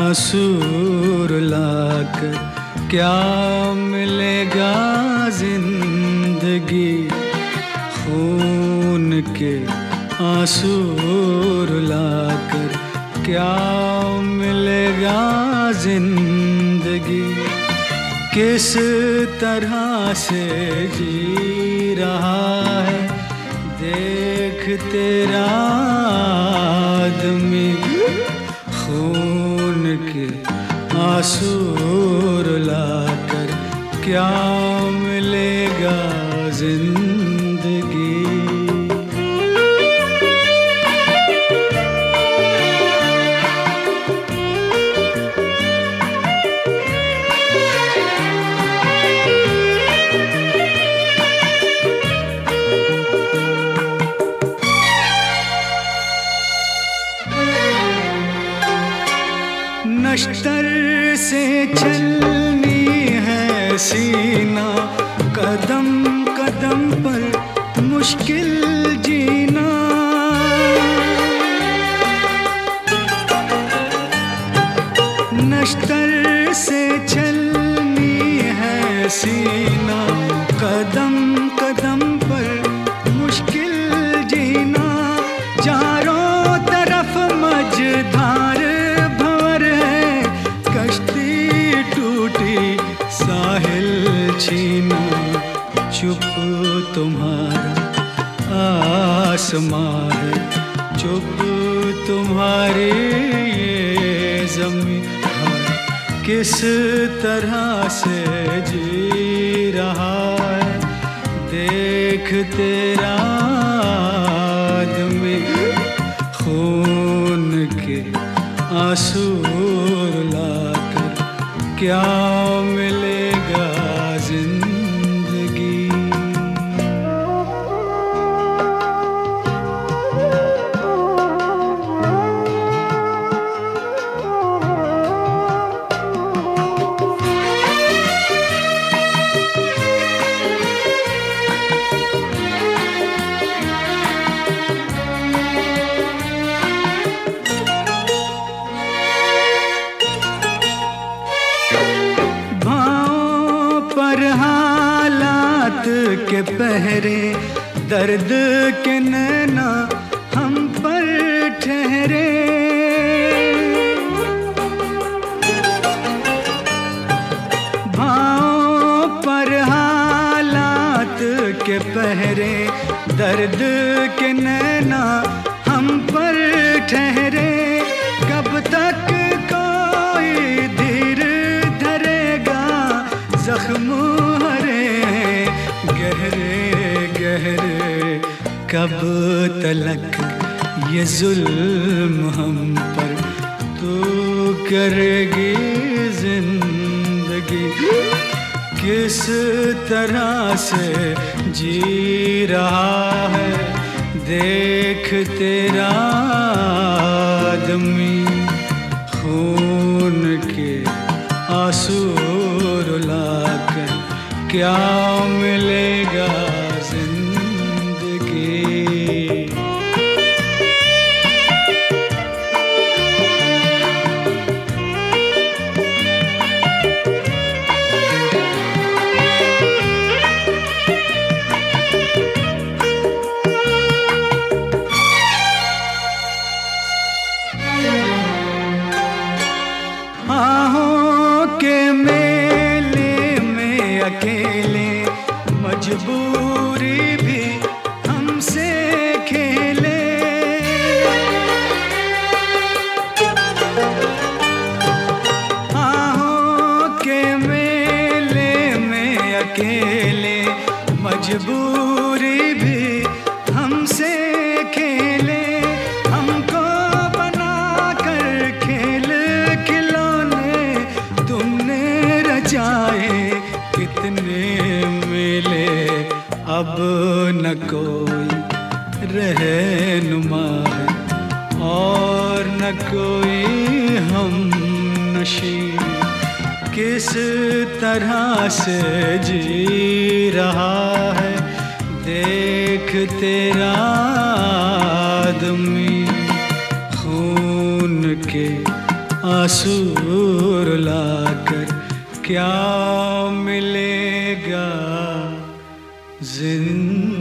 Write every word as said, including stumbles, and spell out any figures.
आंसू रुलाकर क्या मिलेगा जिंदगी। खून के आंसू रुलाकर क्या मिलेगा जिंदगी। किस तरह से जी रहा है देख तेरा आदमी। खून के आंसू रुलाकर क्या मिलेगा जिंदगी। नश्तर से चलनी है सीना, कदम कदम पर मुश्किल जीना। नश्तर से चलनी है सीना, कदम कदम पर मुश्किल जीना। चारों तरफ मझधार साहिल छीना। चुप तुम्हारा आसमां है, चुप तुम्हारी ये ज़मीं। किस तरह से जी रहा है देख तेरा आदमी। खून के आंसू रुलाकर क्या मिलेगा जिंदगी। पर हालात के पहरे, दर्द के नैना हम पर ठहरे। भाव पर हालात के पहरे, दर्द के नैना हम पर ठहरे। कब तक कोई धीर धरेगा, जख्म हरे गहरे गहरे। कब तलक ये जुल्म हम पर तू करेगी जिंदगी। किस तरह से जी रहा है देख तेरा आदमी। खून के आंसू रुलाकर क्या मिलेगा जिंदगी। आहों के मेले में अकेले मजबूरी भी हमसे खेले। आहों के मेले में अकेले मजबूरी भी हमसे खेले। हमको बना कर खेल खिलौने तुमने रचाए कितने मेले। अब न कोई रहनुमा है और न कोई हम नशी। किस तरह से जी रहा है देख तेरा आदमी। खून के आंसू रुलाकर क्या मिलेगा जिंदगी